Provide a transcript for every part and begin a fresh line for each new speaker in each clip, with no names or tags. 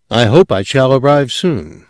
I hope I shall arrive soon.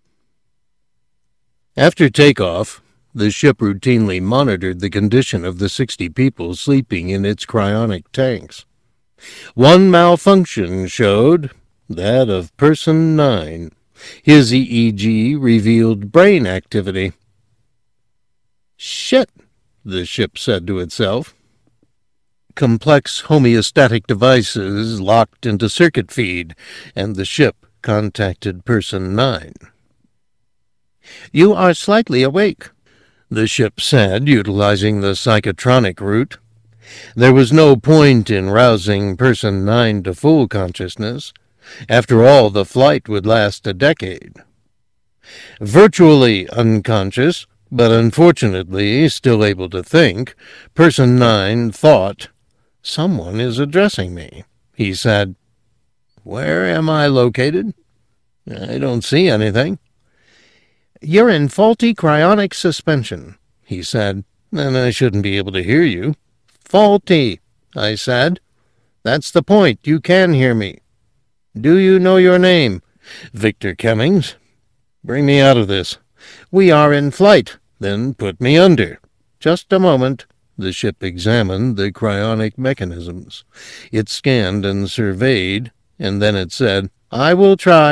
After takeoff, the ship routinely monitored the condition of the 60 people sleeping in its cryonic tanks. One malfunction showed that of Person 9. His EEG revealed brain activity. "Shit," the ship said to itself. Complex homeostatic devices locked into circuit feed, and the ship contacted Person 9. "You are slightly awake," the ship said, utilizing the psychotronic route. There was no point in rousing Person 9 to full consciousness. After all, the flight would last a decade. Virtually unconscious, but unfortunately still able to think, Person 9 thought, "Someone is addressing me," he said. "Where am I located? I don't see anything." "You're in faulty cryonic suspension," he said. "Then I shouldn't be able to hear you." "Faulty," I said. "That's the point. You can hear me." "Do you know your name?" "Victor Cummings." "Bring me out of this." "We are in flight." "Then put me under." "Just a moment." The ship examined the cryonic mechanisms. It scanned and surveyed, and then it said, "I will try."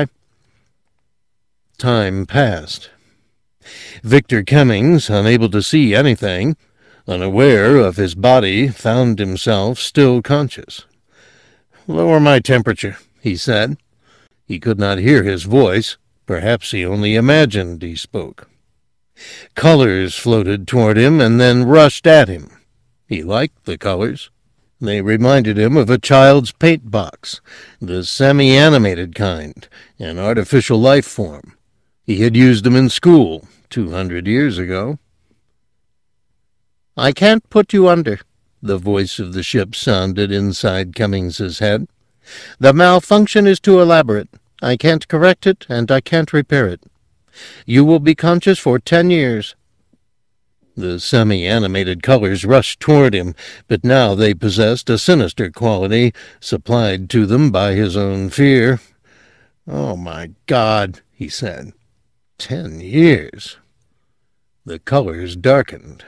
Time passed. Victor Cummings, unable to see anything, unaware of his body, found himself still conscious. "Lower my temperature," he said. He could not hear his voice. Perhaps he only imagined he spoke. Colors floated toward him and then rushed at him. He liked the colors. They reminded him of a child's paint box, the semi-animated kind, an artificial life form. He had used them in school 200 years ago. "I can't put you under," the voice of the ship sounded inside Cummings's head. "The malfunction is too elaborate. I can't correct it, and I can't repair it. You will be conscious for 10 years. The semi-animated colors rushed toward him, but now they possessed a sinister quality, supplied to them by his own fear. "Oh, my God," he said. 10 years. The colors darkened.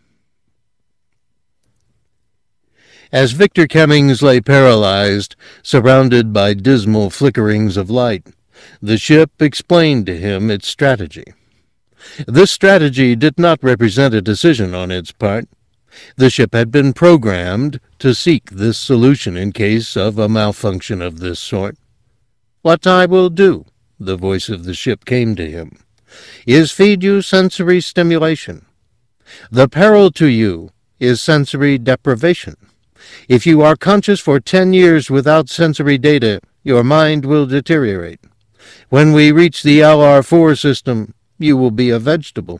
As Victor Cummings lay paralyzed, surrounded by dismal flickerings of light, the ship explained to him its strategy. This strategy did not represent a decision on its part. The ship had been programmed to seek this solution in case of a malfunction of this sort. "What I will do," the voice of the ship came to him, "is feed you sensory stimulation. The peril to you is sensory deprivation. If you are conscious for 10 years without sensory data, your mind will deteriorate. When we reach the LR4 system, you will be a vegetable."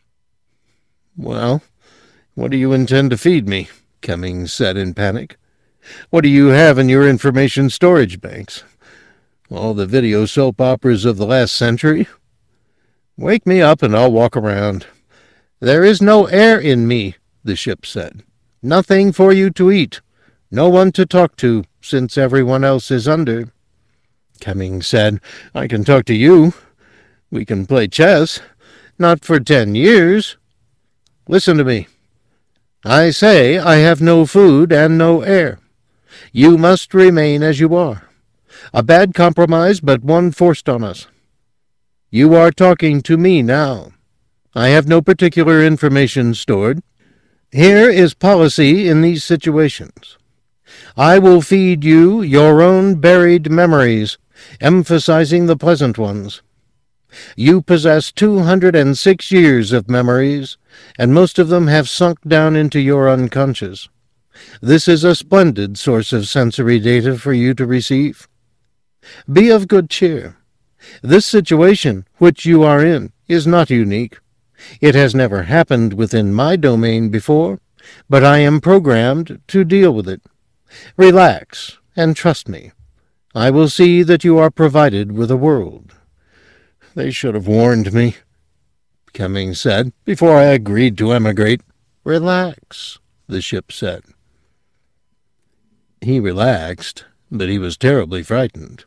"Well, what do you intend to feed me?" Cummings said in panic. "What do you have in your information storage banks? All the video soap operas of the last century? Wake me up and I'll walk around." "There is no air in me," the ship said. "Nothing for you to eat. No one to talk to, since everyone else is under." Cummings said, "I can talk to you. We can play chess. Not for 10 years. Listen to me. I say I have no food and no air. You must remain as you are. A bad compromise, but one forced on us. You are talking to me now. I have no particular information stored. Here is policy in these situations. I will feed you your own buried memories, emphasizing the pleasant ones. You possess 206 years of memories, and most of them have sunk down into your unconscious. This is a splendid source of sensory data for you to receive. Be of good cheer. This situation, which you are in, is not unique. It has never happened within my domain before, but I am programmed to deal with it. Relax and trust me. I will see that you are provided with a world." "They should have warned me," Cummings said, "before I agreed to emigrate." "Relax," the ship said. He relaxed, but he was terribly frightened.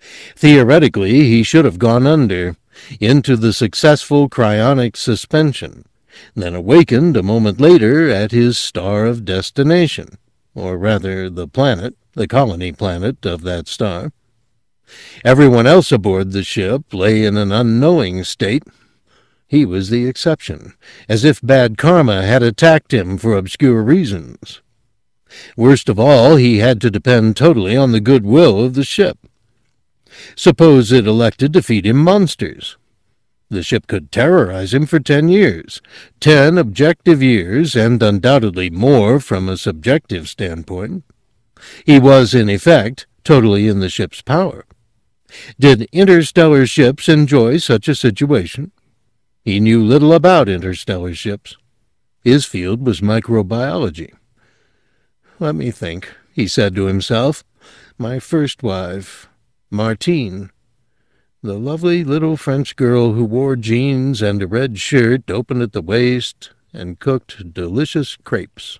Theoretically, he should have gone under, into the successful cryonic suspension, then awakened a moment later at his star of destination, or rather the planet, the colony planet of that star. Everyone else aboard the ship lay in an unknowing state. He was the exception, as if bad karma had attacked him for obscure reasons. Worst of all, he had to depend totally on the goodwill of the ship. Suppose it elected to feed him monsters. The ship could terrorize him for 10 years, 10 objective years, and undoubtedly more from a subjective standpoint. He was, in effect, totally in the ship's power. Did interstellar ships enjoy such a situation? He knew little about interstellar ships. His field was microbiology. "Let me think," he said to himself. "My first wife, Martine, the lovely little French girl who wore jeans and a red shirt open at the waist and cooked delicious crepes."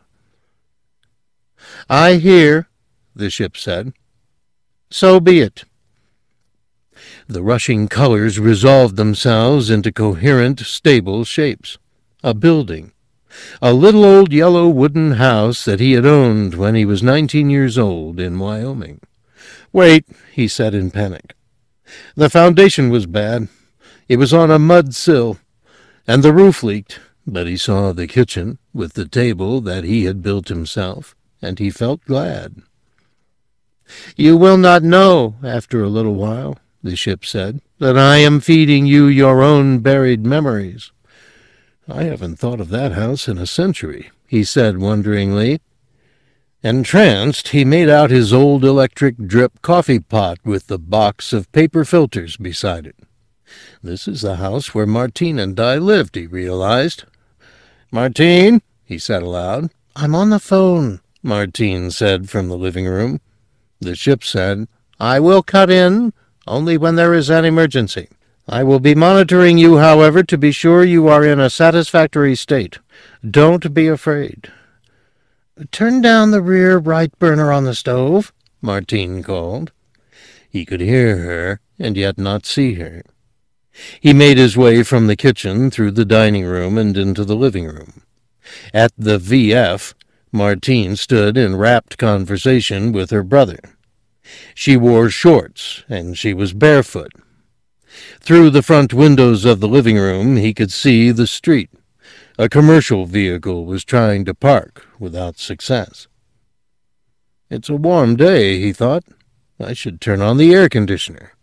"I hear," the ship said. "So be it." The rushing colors resolved themselves into coherent, stable shapes. A building. A little old yellow wooden house that he had owned when he was 19 years old in Wyoming. "Wait," he said in panic. The foundation was bad. It was on a mud sill, and the roof leaked, but he saw the kitchen with the table that he had built himself, and he felt glad. "You will not know, after a little while," the ship said, "that I am feeding you your own buried memories." "I haven't thought of that house in a century," he said wonderingly. Entranced, he made out his old electric drip coffee pot with the box of paper filters beside it. "This is the house where Martine and I lived," he realized. "Martine," he said aloud. "I'm on the phone," Martine said from the living room. The ship said, "I will cut in, only when there is an emergency. I will be monitoring you, however, to be sure you are in a satisfactory state. Don't be afraid." "Turn down the rear right burner on the stove," Martine called. He could hear her, and yet not see her. He made his way from the kitchen through the dining room and into the living room. At the VF, Martine stood in rapt conversation with her brother. She wore shorts, and she was barefoot. Through the front windows of the living room he could see the street. A commercial vehicle was trying to park without success. "It's a warm day," he thought. "I should turn on the air conditioner."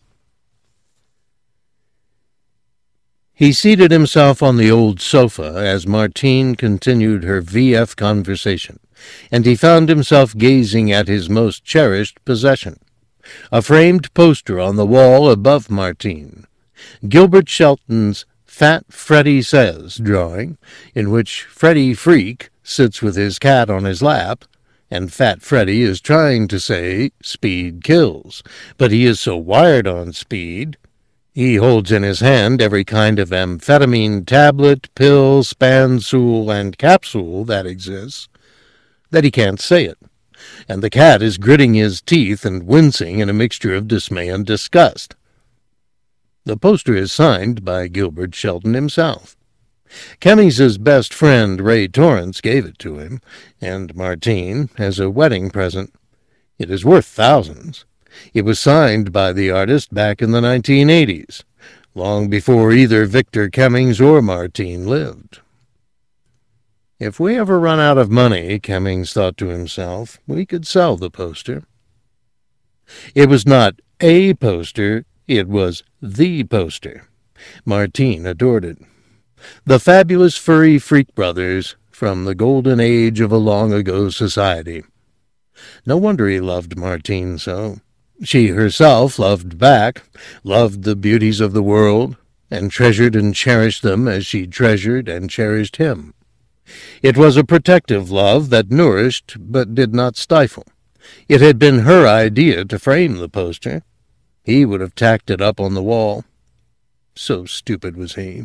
He seated himself on the old sofa as Martine continued her VF conversation, and he found himself gazing at his most cherished possession, a framed poster on the wall above Martine, Gilbert Shelton's Fat Freddy Says drawing, in which Freddy Freak sits with his cat on his lap, and Fat Freddy is trying to say speed kills, but he is so wired on speed. He holds in his hand every kind of amphetamine tablet, pill, spansul, and capsule that exists, that he can't say it, and the cat is gritting his teeth and wincing in a mixture of dismay and disgust. The poster is signed by Gilbert Shelton himself. Cummings's best friend, Ray Torrance, gave it to him, and Martine, as a wedding present. It is worth thousands. It was signed by the artist back in the 1980s, long before either Victor Cummings or Martine lived. If we ever run out of money, Cummings thought to himself, we could sell the poster. It was not a poster, it was the poster. Martine adored it. The fabulous furry freak brothers from the golden age of a long-ago society. No wonder he loved Martine so. She herself loved back, loved the beauties of the world, and treasured and cherished them as she treasured and cherished him. It was a protective love that nourished but did not stifle. It had been her idea to frame the poster. He would have tacked it up on the wall. So stupid was he.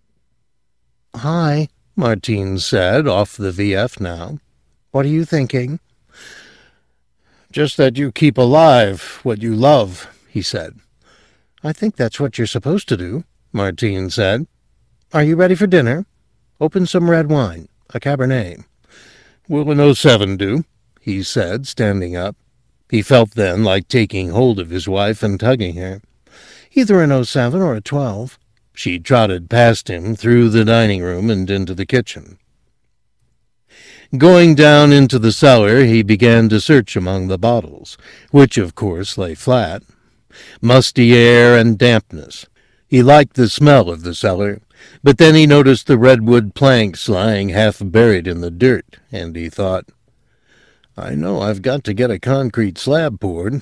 "Hi," Martine said, off the VF now. "What are you thinking?" "Just that you keep alive what you love," he said. "I think that's what you're supposed to do," Martine said. "Are you ready for dinner? Open some red wine, a Cabernet." "Will an 07 do?" he said, standing up. He felt then like taking hold of his wife and tugging her. "Either an 07 or a 12. She trotted past him through the dining room and into the kitchen. Going down into the cellar, he began to search among the bottles, which, of course, lay flat. Musty air and dampness. He liked the smell of the cellar, but then he noticed the redwood planks lying half buried in the dirt, and he thought, "I know I've got to get a concrete slab poured."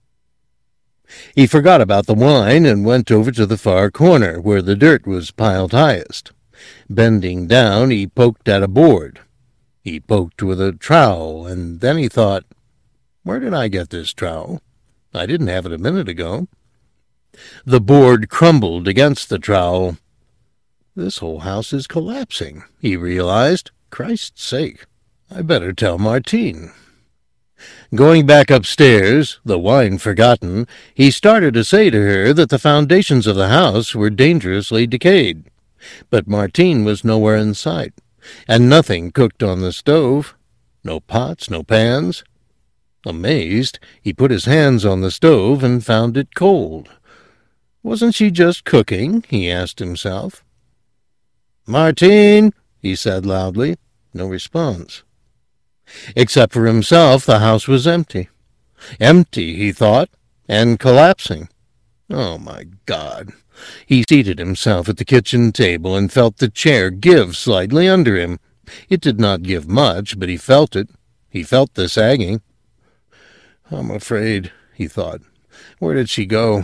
He forgot about the wine and went over to the far corner, where the dirt was piled highest. Bending down, he poked at a board. He poked with a trowel, and then he thought, "Where did I get this trowel? I didn't have it a minute ago." The board crumbled against the trowel. "This whole house is collapsing," he realized. "Christ's sake, I better tell Martine." Going back upstairs, the wine forgotten, he started to say to her that the foundations of the house were dangerously decayed. But Martine was nowhere in sight, and nothing cooked on the stove. No pots, no pans. Amazed, he put his hands on the stove and found it cold. Wasn't she just cooking? He asked himself. "Martine," he said loudly. No response. Except for himself, the house was empty. Empty, he thought, and collapsing. Oh, my God. He seated himself at the kitchen table and felt the chair give slightly under him. It did not give much, but he felt it. He felt the sagging. "I'm afraid," he thought. "Where did she go?"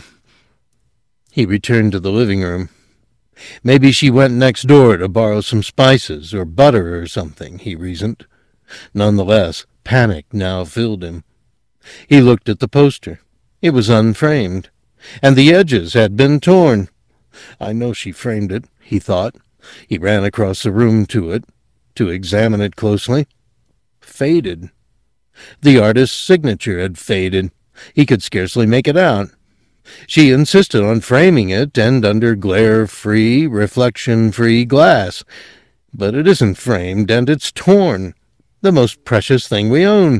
He returned to the living room. Maybe she went next door to borrow some spices or butter or something, he reasoned. Nonetheless, panic now filled him. He looked at the poster. It was unframed, and the edges had been torn. "I know she framed it," he thought. He ran across the room to it, to examine it closely. Faded. The artist's signature had faded. He could scarcely make it out. She insisted on framing it, and under glare-free, reflection-free glass. But it isn't framed, and it's torn. The most precious thing we own.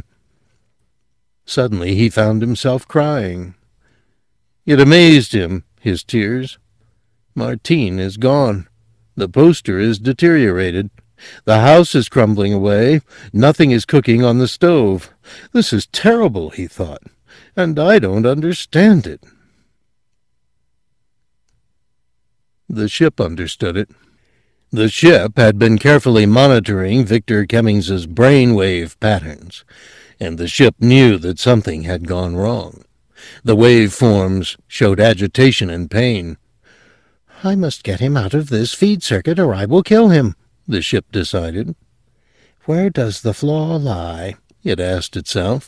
Suddenly he found himself crying. It amazed him, his tears. Martine is gone. The poster is deteriorated. The house is crumbling away. Nothing is cooking on the stove. This is terrible, he thought, and I don't understand it. The ship understood it. The ship had been carefully monitoring Victor Kemmings's brainwave patterns, and the ship knew that something had gone wrong. The waveforms showed agitation and pain. "I must get him out of this feed circuit or I will kill him," the ship decided. "Where does the flaw lie?" it asked itself.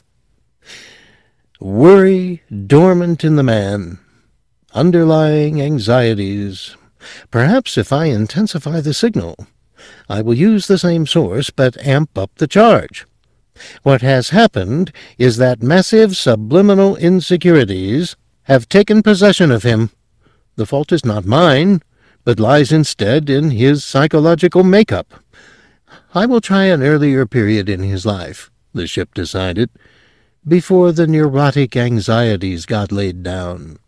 Worry dormant in the man. Underlying anxieties. Perhaps if I intensify the signal, I will use the same source but amp up the charge. What has happened is that massive subliminal insecurities have taken possession of him. The fault is not mine, but lies instead in his psychological makeup. I will try an earlier period in his life, the ship decided, before the neurotic anxieties got laid down.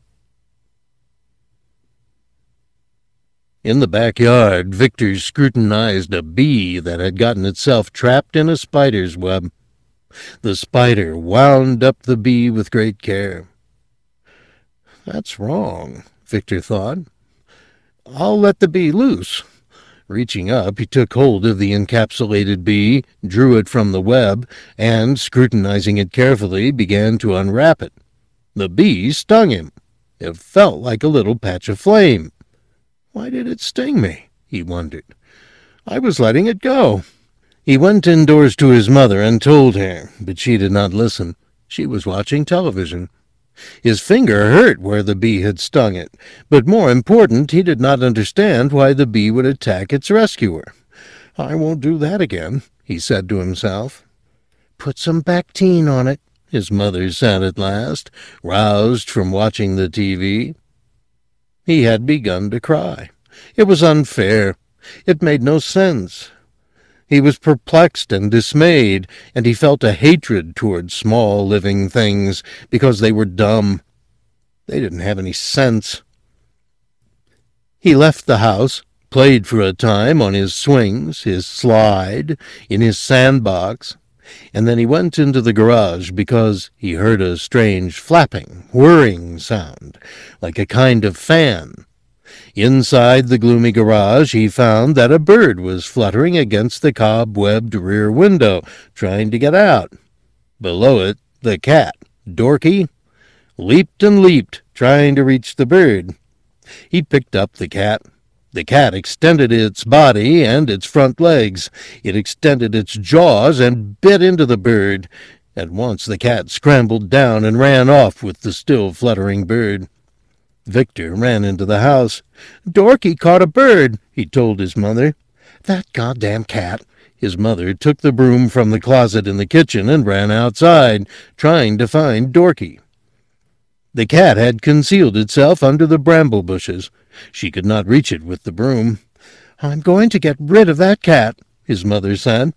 In the backyard, Victor scrutinized a bee that had gotten itself trapped in a spider's web. The spider wound up the bee with great care. "That's wrong," Victor thought. "I'll let the bee loose." Reaching up, he took hold of the encapsulated bee, drew it from the web, and, scrutinizing it carefully, began to unwrap it. The bee stung him. It felt like a little patch of flame. Why did it sting me? He wondered. I was letting it go. He went indoors to his mother and told her, but she did not listen. She was watching television. His finger hurt where the bee had stung it, but more important, he did not understand why the bee would attack its rescuer. "I won't do that again," he said to himself. "Put some Bactine on it," his mother said at last, roused from watching the TV. He had begun to cry. It was unfair. It made no sense. He was perplexed and dismayed, and he felt a hatred toward small living things because they were dumb. They didn't have any sense. He left the house, played for a time on his swings, his slide, in his sandbox, and then he went into the garage because he heard a strange flapping, whirring sound, like a kind of fan. Inside the gloomy garage he found that a bird was fluttering against the cobwebbed rear window, trying to get out. Below it, the cat, Dorky, leaped and leaped, trying to reach the bird. He picked up the cat. The cat extended its body and its front legs. It extended its jaws and bit into the bird. At once the cat scrambled down and ran off with the still fluttering bird. Victor ran into the house. "Dorky caught a bird," he told his mother. "That goddamn cat." His mother took the broom from the closet in the kitchen and ran outside, trying to find Dorky. The cat had concealed itself under the bramble bushes. She could not reach it with the broom. "I'm going to get rid of that cat," his mother said.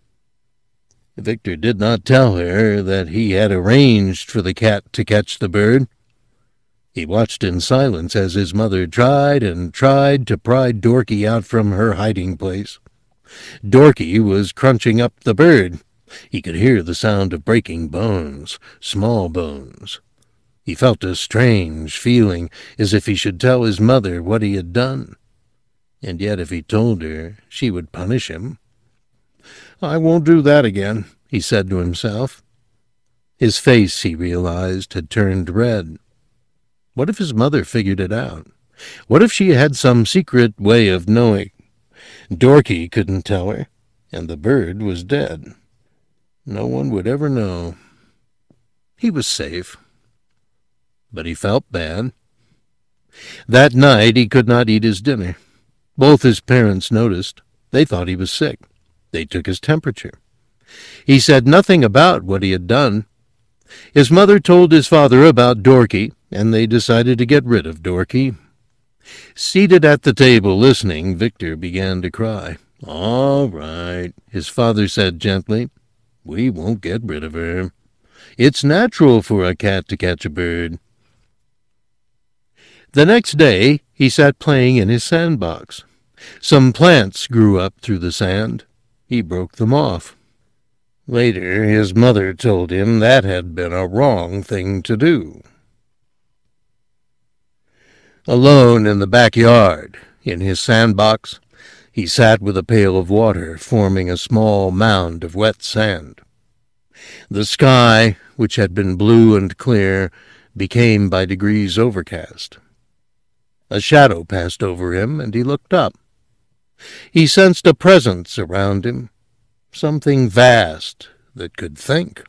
Victor did not tell her that he had arranged for the cat to catch the bird. He watched in silence as his mother tried and tried to pry Dorky out from her hiding place. Dorky was crunching up the bird. He could hear the sound of breaking bones, small bones. He felt a strange feeling, as if he should tell his mother what he had done. And yet if he told her, she would punish him. "I won't do that again," he said to himself. His face, he realized, had turned red. What if his mother figured it out? What if she had some secret way of knowing? Dorky couldn't tell her, and the bird was dead. No one would ever know. He was safe. But he felt bad. That night he could not eat his dinner. Both his parents noticed. They thought he was sick. They took his temperature. He said nothing about what he had done. His mother told his father about Dorky, and they decided to get rid of Dorky. Seated at the table listening, Victor began to cry. "All right," his father said gently. "We won't get rid of her. It's natural for a cat to catch a bird." The next day he sat playing in his sandbox. Some plants grew up through the sand. He broke them off. Later his mother told him that had been a wrong thing to do. Alone in the backyard, in his sandbox, he sat with a pail of water forming a small mound of wet sand. The sky, which had been blue and clear, became by degrees overcast. A shadow passed over him, and he looked up. He sensed a presence around him, something vast that could think.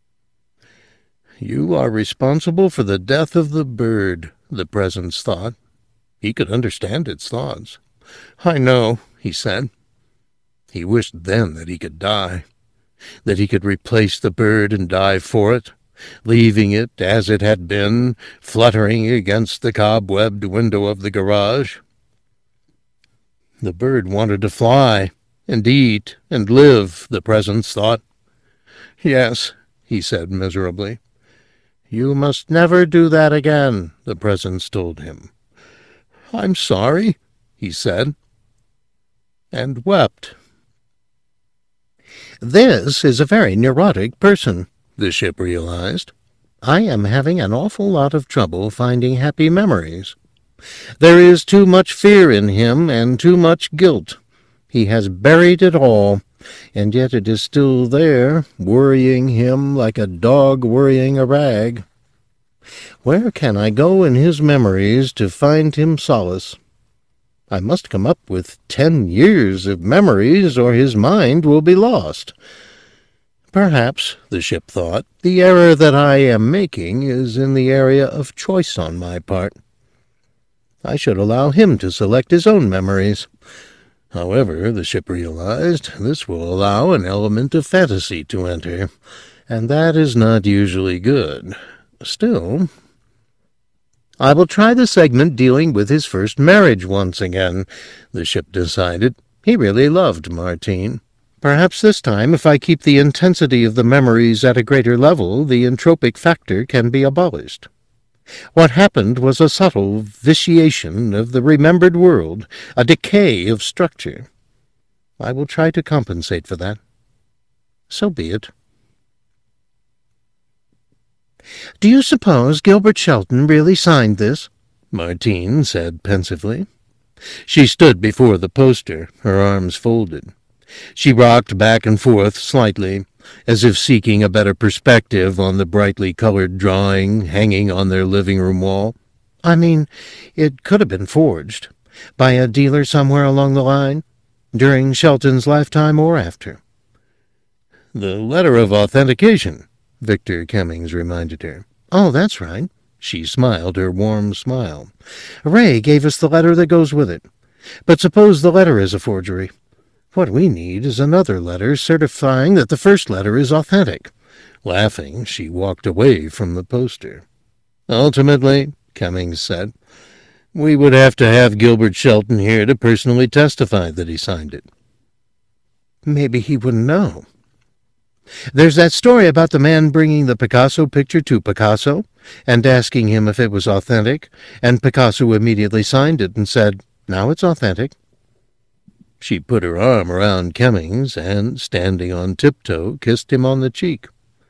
"You are responsible for the death of the bird," the presence thought. He could understand its thoughts. "I know," he said. He wished then that he could die, that he could replace the bird and die for it, leaving it as it had been, fluttering against the cobwebbed window of the garage. The bird wanted to fly, and eat, and live, the presence thought. "Yes," he said miserably. "You must never do that again," the presence told him. "I'm sorry," he said, and wept. "This is a very neurotic person," the ship realized. "I am having an awful lot of trouble finding happy memories. There is too much fear in him and too much guilt. He has buried it all, and yet it is still there, worrying him like a dog worrying a rag. Where can I go in his memories to find him solace? I must come up with 10 years of memories, or his mind will be lost. Perhaps, the ship thought, the error that I am making is in the area of choice on my part. I should allow him to select his own memories. However, the ship realized, this will allow an element of fantasy to enter, and that is not usually good. Still, I will try the segment dealing with his first marriage once again, the ship decided. He really loved Martine. Perhaps this time, if I keep the intensity of the memories at a greater level, the entropic factor can be abolished. What happened was a subtle vitiation of the remembered world, a decay of structure. I will try to compensate for that. So be it. "Do you suppose Gilbert Shelton really signed this?" Martine said pensively. She stood before the poster, her arms folded. She rocked back and forth slightly, as if seeking a better perspective on the brightly colored drawing hanging on their living-room wall. "I mean, it could have been forged, by a dealer somewhere along the line, during Shelton's lifetime or after." "The letter of authentication," Victor Cummings reminded her. "Oh, that's right." She smiled her warm smile. "Ray gave us the letter that goes with it. But suppose the letter is a forgery. What we need is another letter certifying that the first letter is authentic." Laughing, she walked away from the poster. "Ultimately," Cummings said, "we would have to have Gilbert Shelton here to personally testify that he signed it." "Maybe he wouldn't know. There's that story about the man bringing the Picasso picture to Picasso and asking him if it was authentic, and Picasso immediately signed it and said, 'Now it's authentic.'" She put her arm around Cummings and, standing on tiptoe, kissed him on the cheek.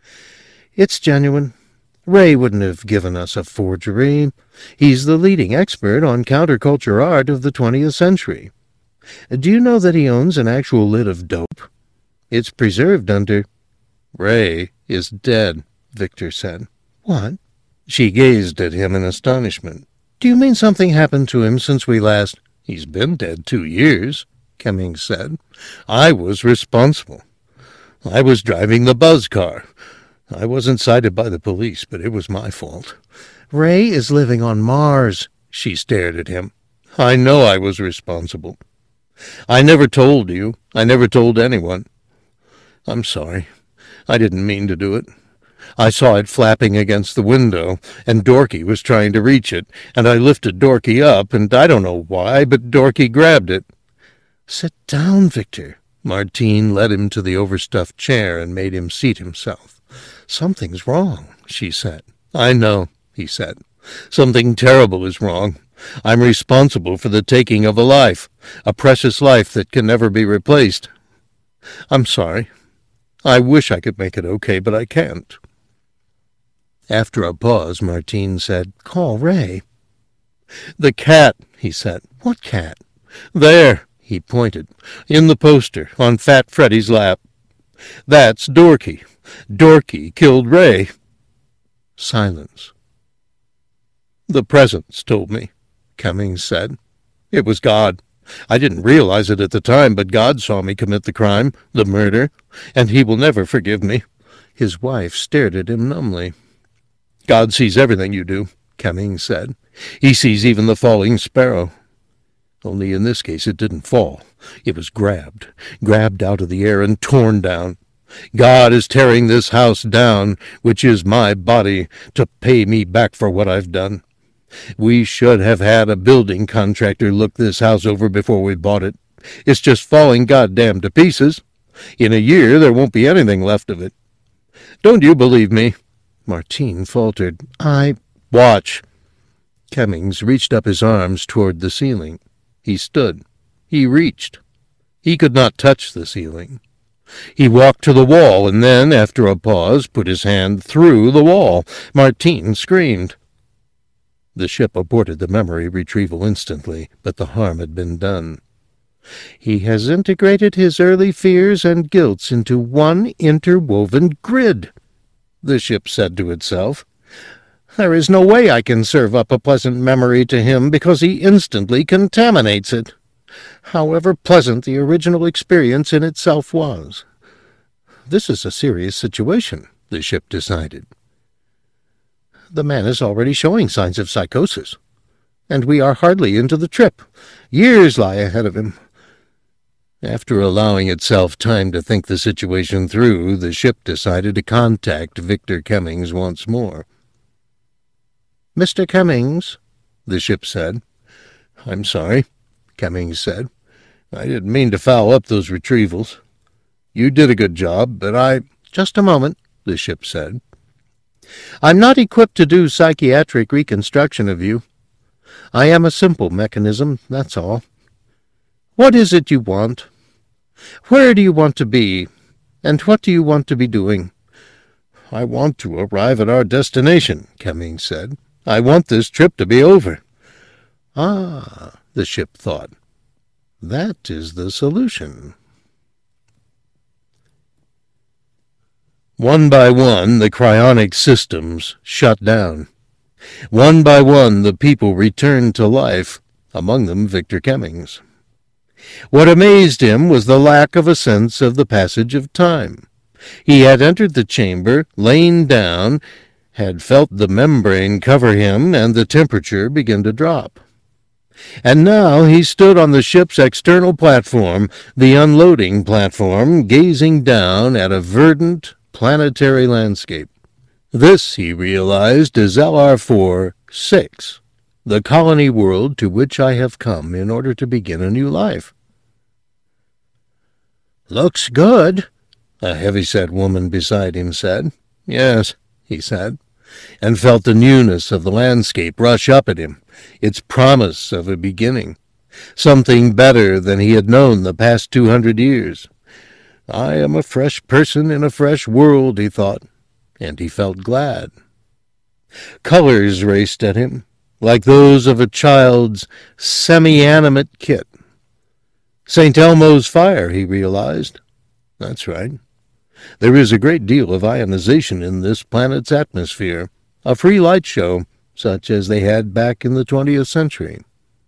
"It's genuine. Ray wouldn't have given us a forgery. He's the leading expert on counterculture art of the 20th century. Do you know that he owns an actual lid of dope? It's preserved under—" "Ray is dead," Victor said. "What?" She gazed at him in astonishment. "Do you mean something happened to him since we last—" "He's been dead 2 years. Cummings said. "I was responsible. I was driving the buzz car. I wasn't cited by the police, but it was my fault." "Ray is living on Mars." She stared at him. "I know I was responsible. I never told you. I never told anyone. I'm sorry. I didn't mean to do it. I saw it flapping against the window, and Dorky was trying to reach it, and I lifted Dorky up, and I don't know why, but Dorky grabbed it." "Sit down, Victor." Martine led him to the overstuffed chair and made him seat himself. "Something's wrong," she said. "I know," he said. "Something terrible is wrong. I'm responsible for the taking of a life, a precious life that can never be replaced. I'm sorry. I wish I could make it okay, but I can't." After a pause, Martine said, "Call Ray." "The cat," he said. "What cat?" "There," he pointed, "in the poster, on Fat Freddy's lap. That's Dorky. Dorky killed Ray." Silence. "The presence told me," Cummings said. "It was God. I didn't realize it at the time, but God saw me commit the crime, the murder, and he will never forgive me." His wife stared at him numbly. "God sees everything you do," Cummings said. "He sees even the falling sparrow. Only in this case it didn't fall. It was grabbed out of the air and torn down. God is tearing this house down, which is my body, to pay me back for what I've done. We should have had a building contractor look this house over before we bought it. It's just falling goddamn to pieces. In a year there won't be anything left of it. Don't you believe me?" Martine faltered. "Watch." Cummings reached up his arms toward the ceiling. He stood. He reached. He could not touch the ceiling. He walked to the wall and then, after a pause, put his hand through the wall. Martine screamed. The ship aborted the memory retrieval instantly, but the harm had been done. "He has integrated his early fears and guilts into one interwoven grid," the ship said to itself. "There is no way I can serve up a pleasant memory to him because he instantly contaminates it, however pleasant the original experience in itself was. This is a serious situation," the ship decided. "The man is already showing signs of psychosis, and we are hardly into the trip. Years lie ahead of him. After allowing itself time to think the situation through, the ship decided to contact Victor Cummings once more. "Mr. Cummings," the ship said. "I'm sorry," Cummings said. "I didn't mean to foul up those retrievals. You did a good job, but "Just a moment," the ship said. "I'm not equipped to do psychiatric reconstruction of you. I am a simple mechanism, that's all. What is it you want? Where do you want to be? And what do you want to be doing?" "I want to arrive at our destination," Cummings said. "I want this trip to be over." "Ah," the ship thought. "That is the solution." One by one, the cryonic systems shut down. One by one, the people returned to life, among them Victor Cummings. What amazed him was the lack of a sense of the passage of time. He had entered the chamber, lain down, had felt the membrane cover him, and the temperature begin to drop. And now he stood on the ship's external platform, the unloading platform, gazing down at a verdant, planetary landscape. This, he realized, is LR4-6, the colony world to which I have come in order to begin a new life. "Looks good," a heavy-set woman beside him said. "Yes," he said, and felt the newness of the landscape rush up at him, its promise of a beginning, something better than he had known the past 200 years. "I am a fresh person in a fresh world," he thought, and he felt glad. Colors raced at him, like those of a child's semi-animate kit. St. Elmo's fire, he realized. That's right. There is a great deal of ionization in this planet's atmosphere, a free light show, such as they had back in the 20th century.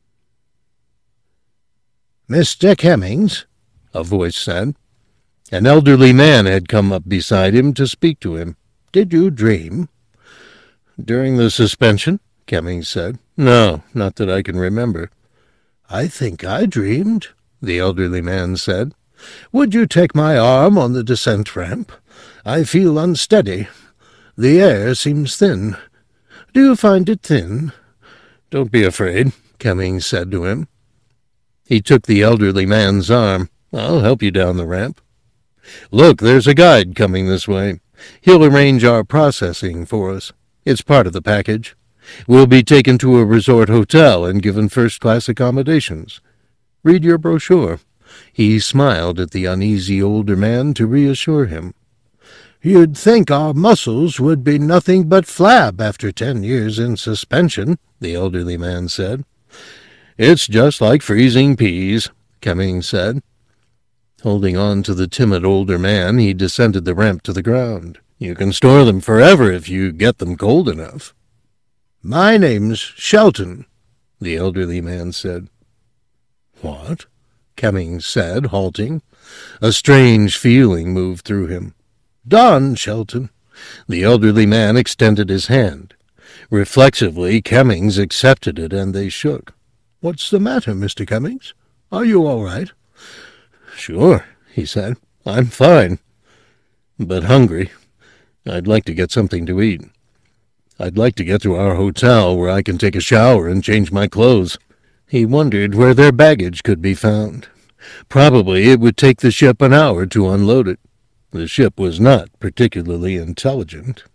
"Mr. Cummings," a voice said. An elderly man had come up beside him to speak to him. "Did you dream?" "During the suspension?" Cummings said. "No, not that I can remember." "I think I dreamed," the elderly man said. "Would you take my arm on the descent ramp? I feel unsteady. The air seems thin. Do you find it thin?" "Don't be afraid," Cummings said to him. He took the elderly man's arm. "I'll help you down the ramp. Look, there's a guide coming this way. He'll arrange our processing for us. It's part of the package. We'll be taken to a resort hotel and given first-class accommodations. Read your brochure." He smiled at the uneasy older man to reassure him. "You'd think our muscles would be nothing but flab after 10 years in suspension," the elderly man said. "It's just like freezing peas," Cummings said. Holding on to the timid older man, he descended the ramp to the ground. "You can store them forever if you get them cold enough." "My name's Shelton," the elderly man said. "What?" Cummings said, halting. A strange feeling moved through him. "Don Shelton." The elderly man extended his hand. Reflexively, Cummings accepted it, and they shook. "What's the matter, Mr. Cummings? Are you all right?" "Sure," he said. "I'm fine, but hungry. I'd like to get something to eat. I'd like to get to our hotel where I can take a shower and change my clothes." He wondered where their baggage could be found. Probably it would take the ship an hour to unload it. The ship was not particularly intelligent.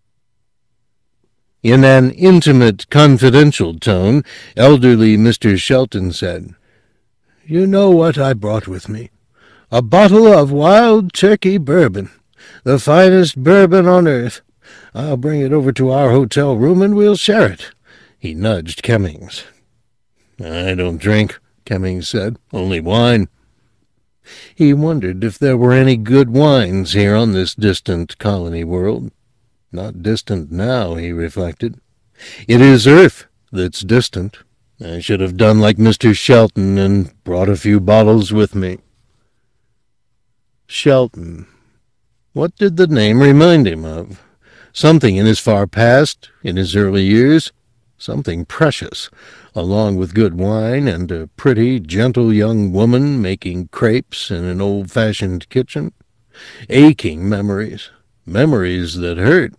In an intimate, confidential tone, elderly Mr. Shelton said, "You know what I brought with me? A bottle of Wild Turkey bourbon, the finest bourbon on earth. I'll bring it over to our hotel room and we'll share it." He nudged Cummings. "I don't drink," Cummings said. "Only wine." He wondered if there were any good wines here on this distant colony world. Not distant now, he reflected. It is Earth that's distant. I should have done like Mr. Shelton and brought a few bottles with me. Shelton. What did the name remind him of? Something in his far past, in his early years? Something precious, along with good wine and a pretty, gentle young woman making crepes in an old-fashioned kitchen. Aching memories, memories that hurt.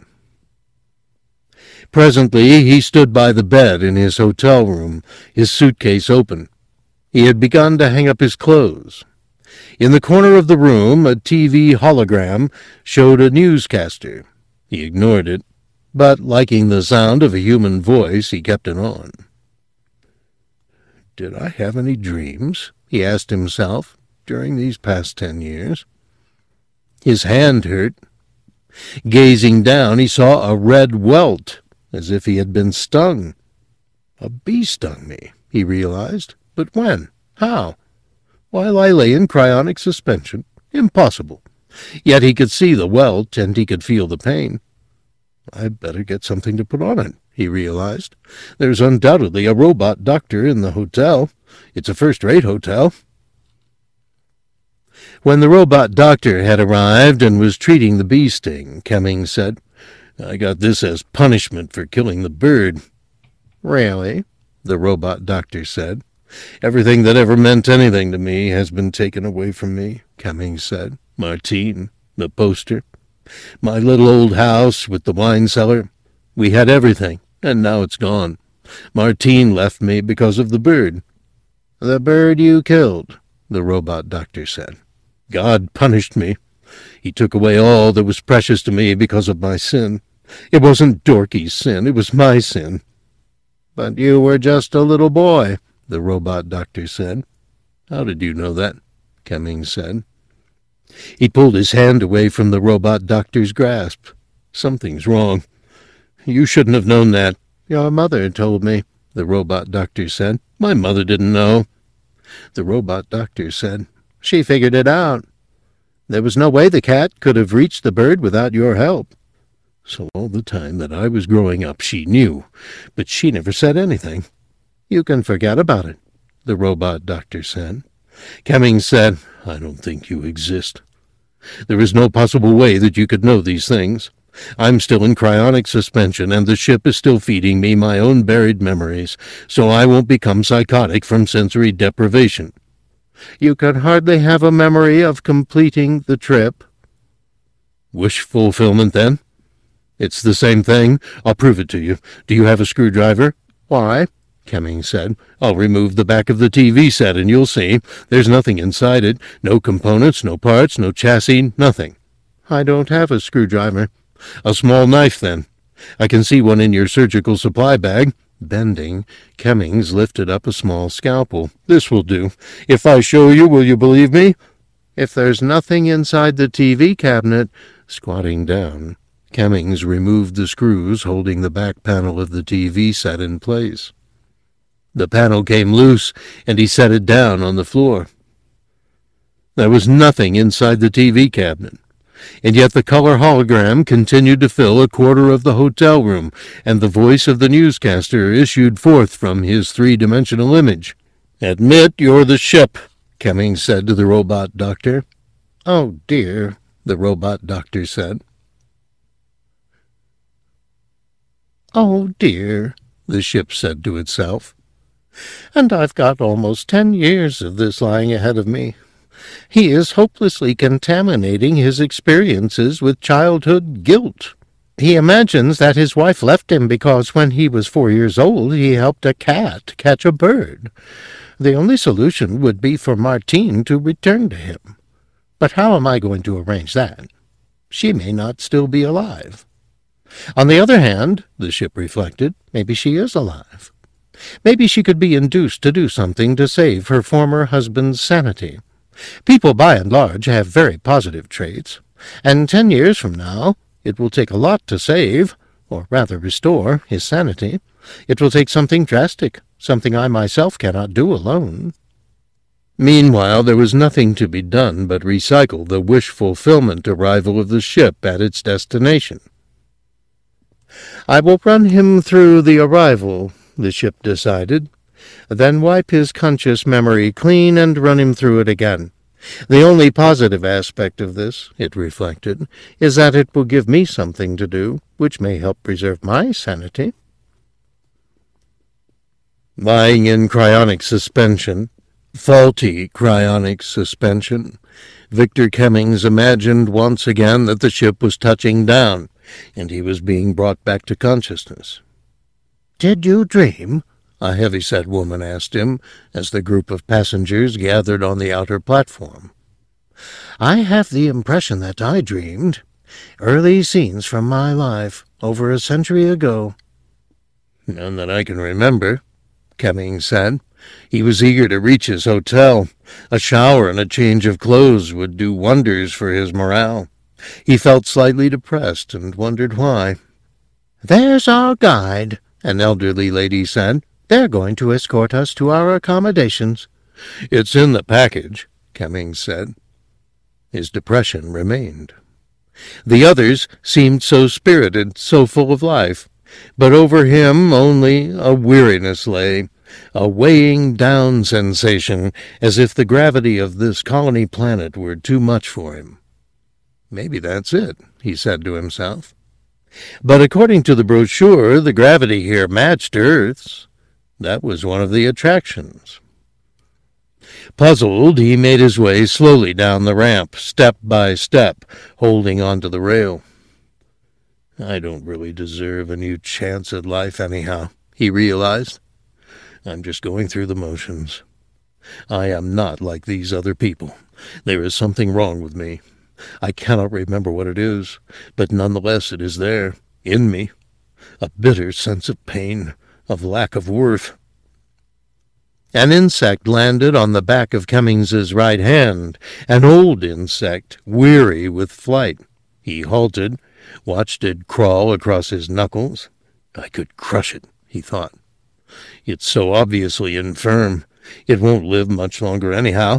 Presently he stood by the bed in his hotel room, his suitcase open. He had begun to hang up his clothes. In the corner of the room, a TV hologram showed a newscaster. He ignored it, but liking the sound of a human voice, he kept it on. Did I have any dreams, he asked himself, during these past 10 years? His hand hurt. Gazing down, he saw a red welt, as if he had been stung. A bee stung me, he realized. But when? How? While I lay in cryonic suspension. Impossible. Yet he could see the welt, and he could feel the pain. I'd better get something to put on it, he realized. There's undoubtedly a robot doctor in the hotel. It's a first-rate hotel. When the robot doctor had arrived and was treating the bee sting, Cummings said, I got this as punishment for killing the bird. Really? The robot doctor said. Everything that ever meant anything to me has been taken away from me, Cummings said. Martine, the poster, my little old house with the wine cellar. We had everything, and now it's gone. Martine left me because of the bird. The bird you killed, the robot doctor said. God punished me. He took away all that was precious to me because of my sin. It wasn't Dorky's sin, it was my sin. But you were just a little boy, the robot doctor said. How did you know that? Cummings said. He pulled his hand away from the robot doctor's grasp. Something's wrong. You shouldn't have known that. Your mother told me, the robot doctor said. My mother didn't know. The robot doctor said. She figured it out. There was no way the cat could have reached the bird without your help. So all the time that I was growing up she knew, but she never said anything. You can forget about it, the robot doctor said. Cummings said, I don't think you exist. There is no possible way that you could know these things. I'm still in cryonic suspension, and the ship is still feeding me my own buried memories, so I won't become psychotic from sensory deprivation. You could hardly have a memory of completing the trip. Wish fulfillment, then? It's the same thing. I'll prove it to you. Do you have a screwdriver? Why? Cummings said. I'll remove the back of the TV set, and you'll see. There's nothing inside it. No components, no parts, no chassis, nothing. I don't have a screwdriver. A small knife, then. I can see one in your surgical supply bag. Bending, Cummings lifted up a small scalpel. This will do. If I show you, will you believe me? If there's nothing inside the TV cabinet, squatting down, Cummings removed the screws holding the back panel of the TV set in place. The panel came loose, and he set it down on the floor. There was nothing inside the TV cabinet, and yet the color hologram continued to fill a quarter of the hotel room, and the voice of the newscaster issued forth from his three-dimensional image. Admit you're the ship, Cummings said to the robot doctor. Oh, dear, the robot doctor said. Oh, dear, the ship said to itself. And I've got almost 10 years of this lying ahead of me. He is hopelessly contaminating his experiences with childhood guilt. He imagines that his wife left him because when he was 4 years old he helped a cat catch a bird. The only solution would be for Martine to return to him. But how am I going to arrange that? She may not still be alive. On the other hand, the ship reflected, maybe she is alive. Maybe she could be induced to do something to save her former husband's sanity. People, by and large, have very positive traits, and 10 years from now it will take a lot to save, or rather restore, his sanity. It will take something drastic, something I myself cannot do alone. Meanwhile, there was nothing to be done but recycle the wish-fulfillment arrival of the ship at its destination. I will run him through the arrival, the ship decided, then wipe his conscious memory clean and run him through it again. The only positive aspect of this, it reflected, is that it will give me something to do, which may help preserve my sanity. Lying in cryonic suspension, faulty cryonic suspension, Victor Cummings imagined once again that the ship was touching down, and he was being brought back to consciousness. "Did you dream?" a heavy-set woman asked him as the group of passengers gathered on the outer platform. "I have the impression that I dreamed. Early scenes from my life, over a century ago." "None that I can remember," Cummings said. He was eager to reach his hotel. A shower and a change of clothes would do wonders for his morale. He felt slightly depressed and wondered why. "There's our guide," an elderly lady said. "They're going to escort us to our accommodations." "It's in the package," Cummings said. His depression remained. The others seemed so spirited, so full of life, but over him only a weariness lay, a weighing down sensation, as if the gravity of this colony planet were too much for him. "Maybe that's it," he said to himself. But according to the brochure, the gravity here matched Earth's. That was one of the attractions. Puzzled, he made his way slowly down the ramp, step by step, holding onto the rail. "I don't really deserve a new chance at life anyhow," he realized. "I'm just going through the motions. I am not like these other people. There is something wrong with me. I cannot remember what it is, but nonetheless it is there, in me. A bitter sense of pain, of lack of worth." An insect landed on the back of Cummings's right hand, an old insect, weary with flight. He halted, watched it crawl across his knuckles. "I could crush it," he thought. "It's so obviously infirm. It won't live much longer anyhow."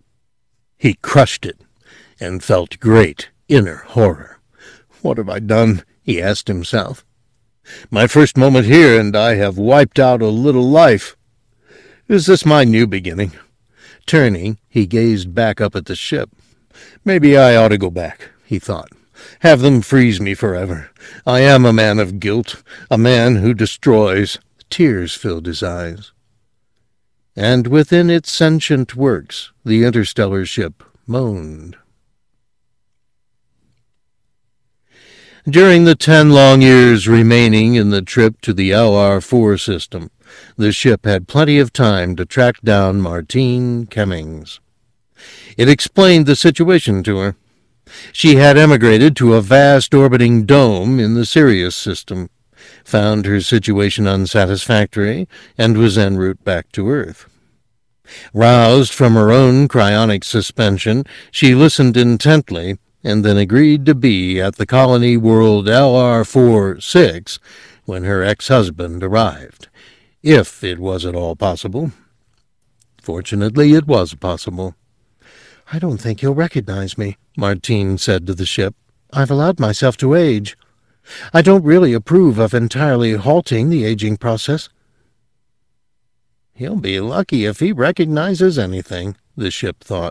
He crushed it and felt great inner horror. "What have I done?" he asked himself. "My first moment here, and I have wiped out a little life. Is this my new beginning?" Turning, he gazed back up at the ship. "Maybe I ought to go back," he thought. "Have them freeze me forever. I am a man of guilt, a man who destroys." Tears filled his eyes. And within its sentient works, the interstellar ship moaned. During the 10 long years remaining in the trip to the LR-4 system, the ship had plenty of time to track down Martine Cummings. It explained the situation to her. She had emigrated to a vast orbiting dome in the Sirius system, found her situation unsatisfactory, and was en route back to Earth. Roused from her own cryonic suspension, she listened intently, and then agreed to be at the colony world LR-46 when her ex-husband arrived, if it was at all possible. Fortunately, it was possible. "I don't think he'll recognize me," Martine said to the ship. "I've allowed myself to age. I don't really approve of entirely halting the aging process." "He'll be lucky if he recognizes anything," the ship thought.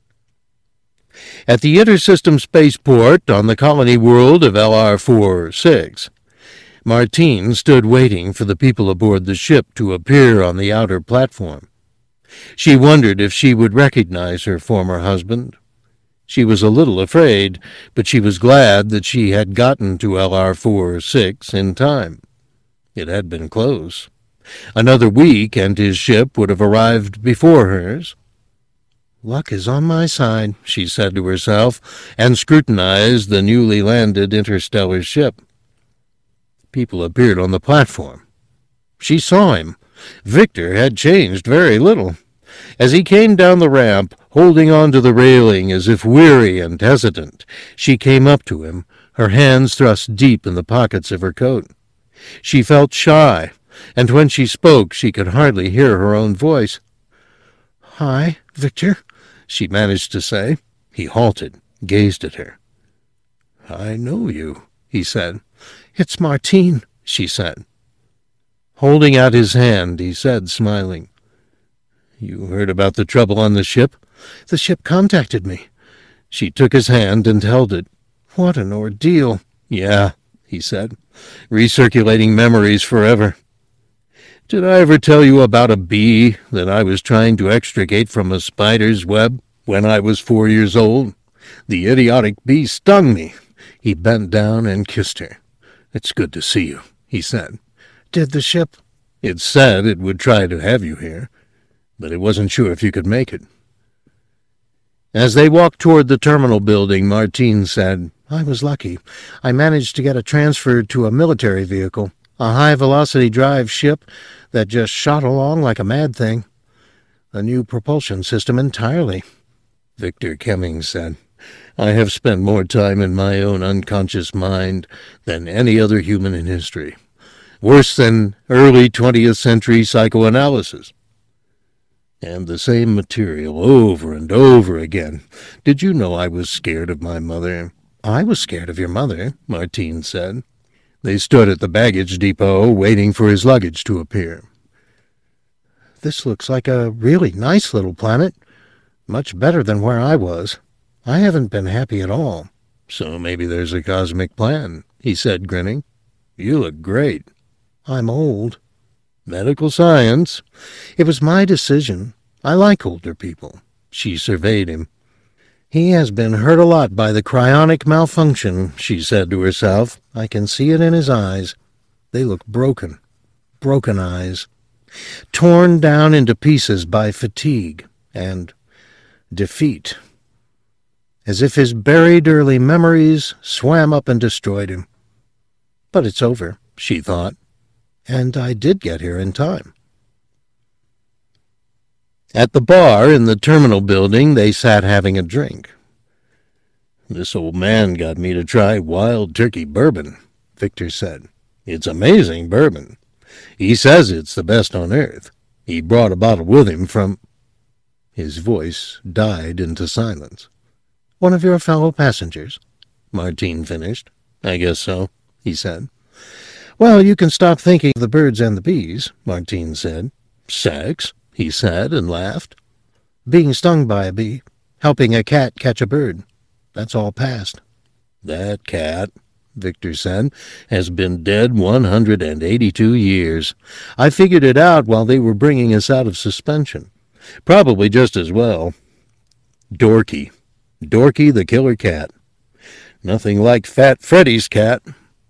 At the intersystem spaceport on the colony world of LR-46, Martine stood waiting for the people aboard the ship to appear on the outer platform. She wondered if she would recognize her former husband. She was a little afraid, but she was glad that she had gotten to LR-46 in time. It had been close. Another week and his ship would have arrived before hers. "Luck is on my side," she said to herself, and scrutinized the newly landed interstellar ship. People appeared on the platform. She saw him. Victor had changed very little. As he came down the ramp, holding on to the railing as if weary and hesitant, she came up to him, her hands thrust deep in the pockets of her coat. She felt shy, and when she spoke she could hardly hear her own voice. "Hi, Victor," she managed to say. He halted, gazed at her. "I know you," he said. "It's Martine," she said. Holding out his hand, he said, smiling, "You heard about the trouble on the ship?" "The ship contacted me." She took his hand and held it. "What an ordeal." "Yeah," he said, "recirculating memories forever." Did I ever tell you about a bee that I was trying to extricate from a spider's web when I was 4 years old? The idiotic bee stung me." He bent down and kissed her. "It's good to see you," he said. "Did the ship?" "It said it would try to have you here, but it wasn't sure if you could make it." As they walked toward the terminal building, Martine said, "I was lucky. I managed to get a transfer to a military vehicle, a high-velocity drive ship that just shot along like a mad thing. A new propulsion system entirely." Victor Kemming said, "I have spent more time in my own unconscious mind than any other human in history. Worse than early 20th century psychoanalysis. And the same material over and over again. Did you know I was scared of my mother?" "I was scared of your mother," Martine said. They stood at the baggage depot, waiting for his luggage to appear. "This looks like a really nice little planet. Much better than where I was. I haven't been happy at all." "So maybe there's a cosmic plan," he said, grinning. "You look great." "I'm old." "Medical science." "It was my decision. I like older people." She surveyed him. "He has been hurt a lot by the cryonic malfunction," she said to herself. "I can see it in his eyes. They look broken. Broken eyes. Torn down into pieces by fatigue and defeat. As if his buried early memories swam up and destroyed him. But it's over," she thought. "And I did get here in time." At the bar in the terminal building, they sat having a drink. "This old man got me to try Wild Turkey bourbon," Victor said. "It's amazing bourbon. He says it's the best on earth. He brought a bottle with him from—" His voice died into silence. "One of your fellow passengers?" Martine finished. "I guess so," he said. "Well, you can stop thinking of the birds and the bees," Martine said. "Sex?" he said, and laughed. "Being stung by a bee, helping a cat catch a bird. That's all past." "That cat," Victor said, "has been dead 182 years. I figured it out while they were bringing us out of suspension. Probably just as well. Dorky. Dorky the killer cat. Nothing like Fat Freddy's cat."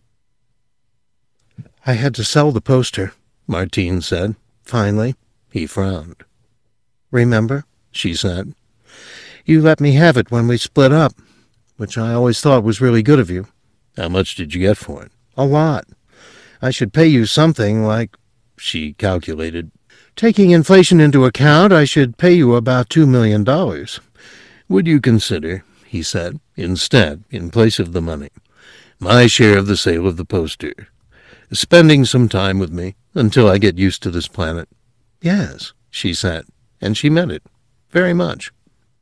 "I had to sell the poster," Martine said. Finally, he frowned. "Remember?" she said. "You let me have it when we split up, which I always thought was really good of you." "How much did you get for it?" "A lot. I should pay you something like—" she calculated. "Taking inflation into account, I should pay you about $2 million. "Would you consider," he said, "instead, in place of the money, my share of the sale of the poster, spending some time with me until I get used to this planet?" "Yes," she said, and she meant it very much.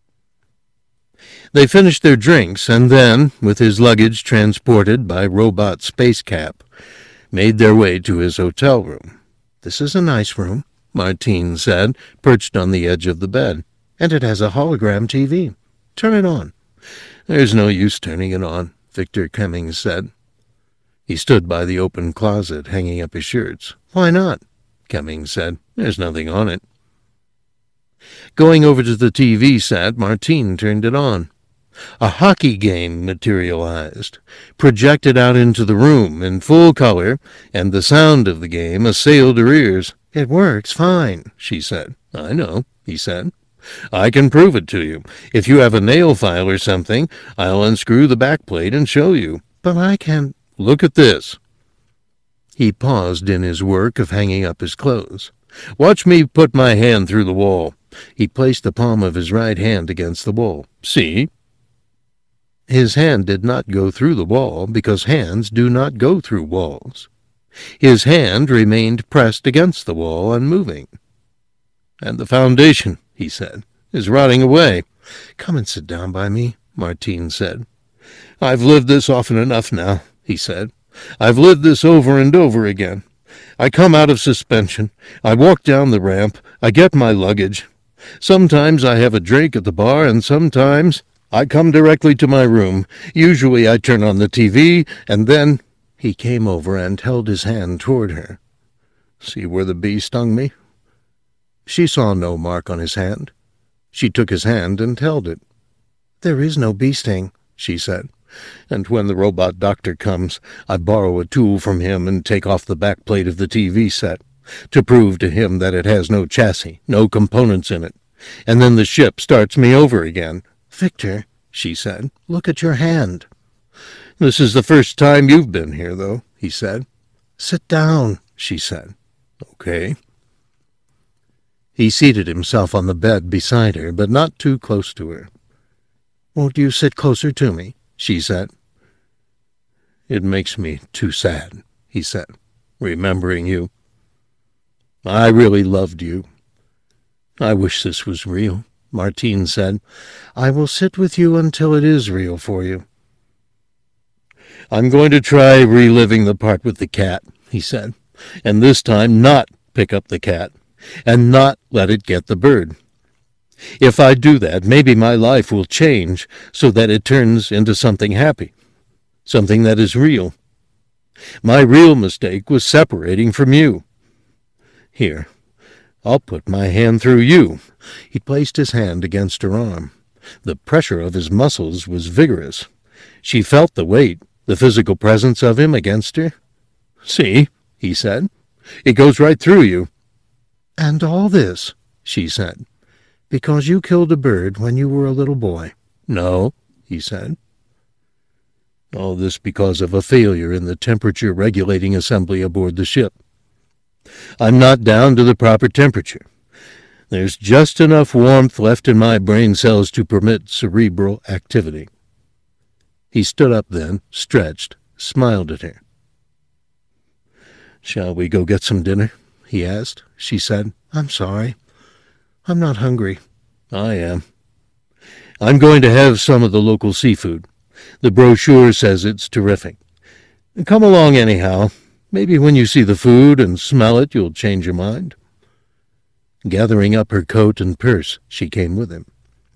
They finished their drinks and then, with his luggage transported by robot space cap, made their way to his hotel room. "This is a nice room," Martine said, perched on the edge of the bed. "And it has a hologram TV. Turn it on." "There's no use turning it on," Victor Kemming said. He stood by the open closet, hanging up his shirts. "Why not?" Kemming said. "There's nothing on it." Going over to the TV set, Martine turned it on. A hockey game materialized, projected out into the room in full color, and the sound of the game assailed her ears. "It works fine," she said. "I know," he said. "I can prove it to you. If you have a nail file or something, I'll unscrew the backplate and show you." "But I can—" "Look at this." He paused in his work of hanging up his clothes. "Watch me put my hand through the wall." He placed the palm of his right hand against the wall. "See?" His hand did not go through the wall because hands do not go through walls. His hand remained pressed against the wall, unmoving. "And the foundation," he said, "is rotting away." "Come and sit down by me," Martine said. "I've lived this often enough now," he said. "I've lived this over and over again. I come out of suspension. I walk down the ramp. I get my luggage. Sometimes I have a drink at the bar, and sometimes I come directly to my room. Usually I turn on the TV, and then—" He came over and held his hand toward her. See where the bee stung me?" She saw no mark on his hand. She took his hand and held it. "There is no bee sting," she said. "And when the robot doctor comes, I borrow a tool from him and take off the back plate of the TV set, to prove to him that it has no chassis, no components in it. And then the ship starts me over again." "Victor," she said, "look at your hand." "This is the first time you've been here, though," he said. "Sit down," she said. "Okay." He seated himself on the bed beside her, but not too close to her. "Won't you sit closer to me?" she said. "It makes me too sad," he said, "remembering you. I really loved you." "I wish this was real," Martine said. "I will sit with you until it is real for you." "I'm going to try reliving the part with the cat," he said, "and this time not pick up the cat, and not let it get the bird. If I do that, maybe my life will change so that it turns into something happy, something that is real. My real mistake was separating from you. Here, I'll put my hand through you." He placed his hand against her arm. The pressure of his muscles was vigorous. She felt the weight, the physical presence of him against her. "See," he said, "it goes right through you." "And all this," she said, "because you killed a bird when you were a little boy." "No," he said. "All this because of a failure in the temperature-regulating assembly aboard the ship. I'm not down to the proper temperature. There's just enough warmth left in my brain cells to permit cerebral activity." He stood up then, stretched, smiled at her. "Shall we go get some dinner?" he asked. She said, "I'm sorry. I'm not hungry." "I am. I'm going to have some of the local seafood. The brochure says it's terrific. Come along anyhow. Maybe when you see the food and smell it, you'll change your mind." Gathering up her coat and purse, she came with him.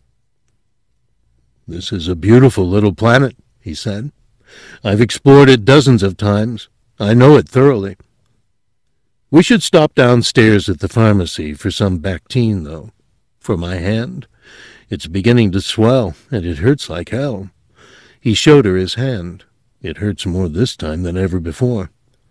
"This is a beautiful little planet," he said. "I've explored it dozens of times. I know it thoroughly. We should stop downstairs at the pharmacy for some Bactine, though. For my hand. It's beginning to swell, and it hurts like hell." He showed her his hand. "It hurts more this time than ever before."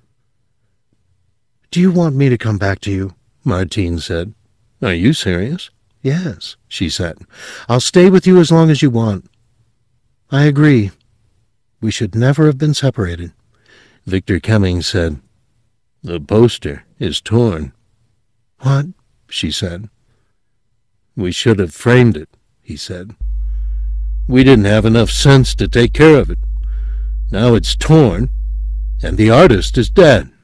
"Do you want me to come back to you?" Martine said. "Are you serious?" "Yes," she said. "I'll stay with you as long as you want." "I agree. We should never have been separated." Victor Cummings said, "The poster is torn." "What?" she said. "We should have framed it," he said. "We didn't have enough sense to take care of it. Now it's torn, and the artist is dead."